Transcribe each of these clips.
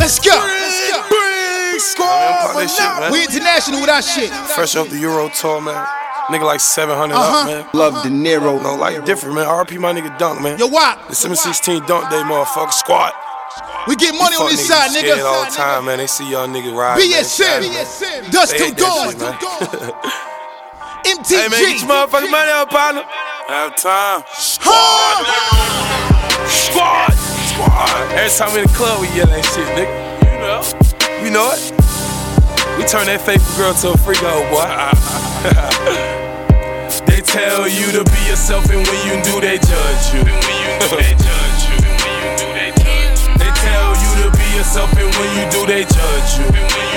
Let's go. Big squad. We international with our shit. Fresh off the Euro tour, man. Nigga like 700 up, man. Love De Niro. No, like different, man. RP my nigga Dunk, man. Yo, what? The 716 Dunk Day, motherfucker. Squad. We get money on this side, nigga. All the time, man. They see y'all nigga ride. BSM. Dust till dawn. MTG. Hey, man, get your motherfucking money up, partner. Have time. Squad. Every time we in the club, we yell that shit, nigga. You know it. We turn that faithful girl to a freak out, boy. They tell you to be yourself, and when you do, they judge you. They tell you to be yourself, and when you do, they judge you.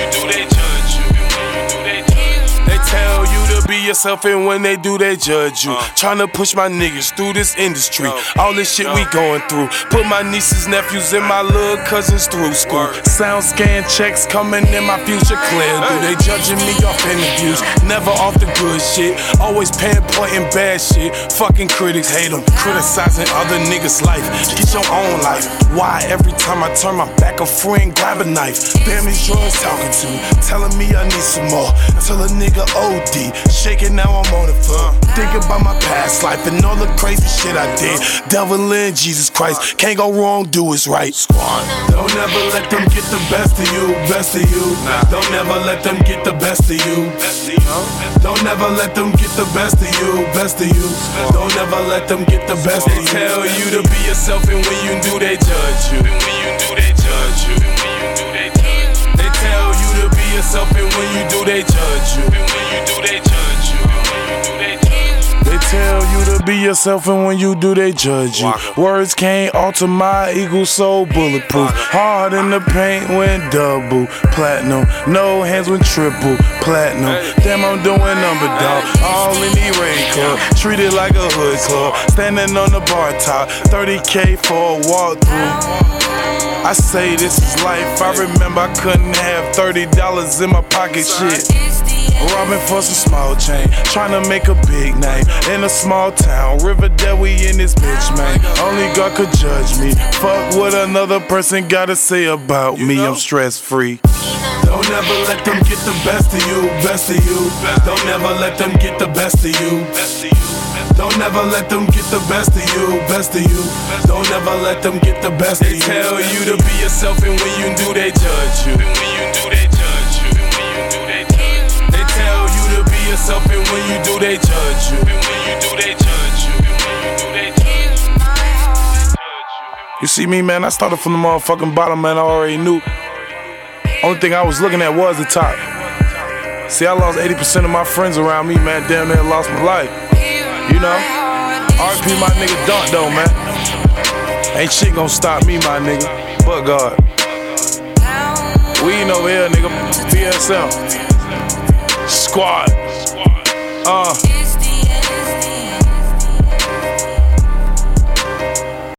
They tell you to be yourself, and when they do, they judge you. Tryna push my niggas through this industry. All this shit we going through. Put my nieces, nephews, and my little cousins through school. Sound scan checks coming in my future clear. Do they judging me off interviews? Never off the good shit. Always pinpointing bad shit. Fucking critics hate them. Criticizing other niggas' life. Get your own life. Why every time I turn my back, a friend grab a knife? Family drugs talking to me, telling me I need some more. Till a nigga OD, shaking now I'm on the floor. Thinking about my past life and all the crazy shit I did. Devil in Jesus Christ, can't go wrong, do is right. Squad. Don't ever let them get the best of you, best of you. Don't ever let them get the best of you. Don't ever let them get the best of you, best of you. Don't ever let them get the best of you. They tell you to be yourself, and when you do, they judge you. They tell you to be yourself, and when you do, they judge you. They tell you to be yourself, and when you do, they judge you. Words can't alter my ego, so bulletproof. Hard in the paint when double platinum. No hands when triple platinum. Damn, I'm doing number dog. All in the rain club. Treated like a hood club. Standing on the bar top. 30K for a walkthrough. I say this is life. I remember I couldn't have $30 in my pocket. Shit. Robbing for some small change, tryna make a big name in a small town. Riverdale, we in this bitch, man. Only God could judge me. Fuck what another person gotta say about me. I'm stress free. Don't ever let them get the best of you, best of you. Don't ever let them get the best of you. Don't ever let them get the best of you, best of you. Don't ever let them get the best of you. They tell you to be yourself, and when you do, they judge you. They tell you to be yourself, and when you do, they judge you. You see me, man, I started from the motherfucking bottom, man, I already knew. Only thing I was looking at was the top. See, I lost 80% of my friends around me, man, damn near lost my life. You know, RP my nigga Dunk though, man. Ain't shit gon' stop me, my nigga, but God. We ain't over here, nigga, BSM. Squad.